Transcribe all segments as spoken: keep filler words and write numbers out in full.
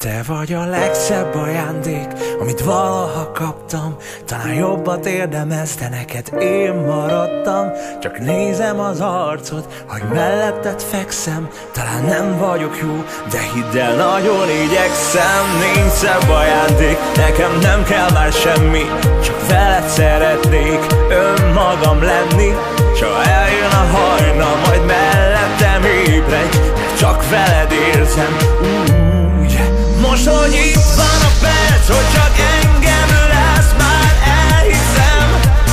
Te vagy a legszebb ajándék, amit valaha kaptam. Talán jobbat érdemelsz, de neked én maradtam. Csak nézem az arcod, hogy melletted fekszem. Talán nem vagyok jó, de hidd el, nagyon igyekszem. Nincs szebb ajándék, nekem nem kell már semmi, csak veled szeretnék önmagam lenni. S ha eljön a hajnal, majd mellettem ébredj, mert csak veled érzem úgy. Most, hogy itt van a perc, hogy csak engem lesz, már elhiszem.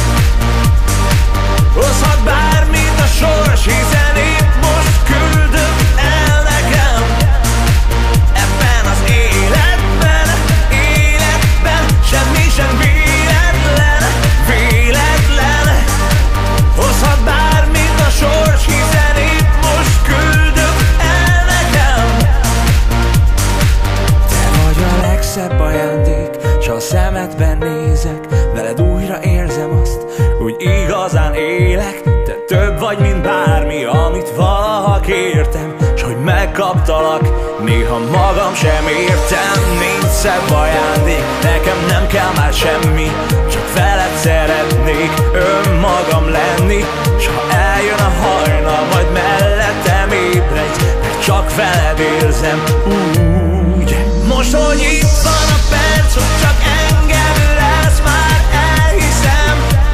Hozhat bármit a sors, hiszen itt most küldök el nekem. Ebben az életben, életben semmi sem véletlen, véletlen. Hozhat bármit a sors, hiszen itt most küldök el nekem. Te vagy a legszebb ajándék, s ha a szemedben nézek, veled újra érzem azt, hogy igazán élek. Te több vagy, mint bármi, amit valaha kértem, s hogy megkaptalak, néha magam sem értem. Nincs szebb ajándék, nekem nem kell már semmi, csak veled szeretnék önmagam lenni. S ha eljön a hajnal, majd mellettem ébredj, mert csak veled érzem úgy. Most, hogy itt van a perc, hogy csak engem lesz, már elhiszem.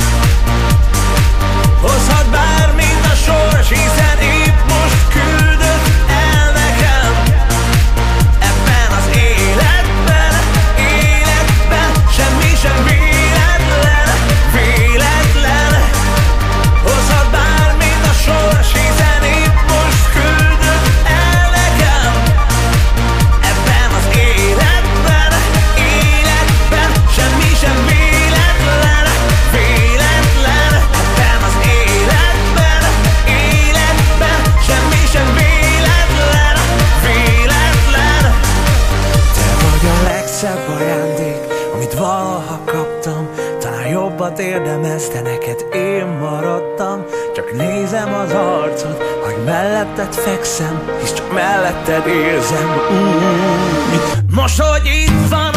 Hozhat bármit a sors, hiszen itt most küldök el nekem. Ebben az életben, életben semmi sem véletlen, véletlen. Hozhat bármit a sors, hiszen itt most küldök el nekem. Ebben az életben, életben semmi sem véletlen, véletlen. Ebben az életben, életben semmi sem véletlen, véletlen. Te vagy a legszebb ajándék, amit valaha kaptam. Talán jobbat érdemelsz, de neked én maradtam. Csak nézem az arcod, hogy melletted fekszem, hisz csak melletted érzem úgy. Most, hogy itt van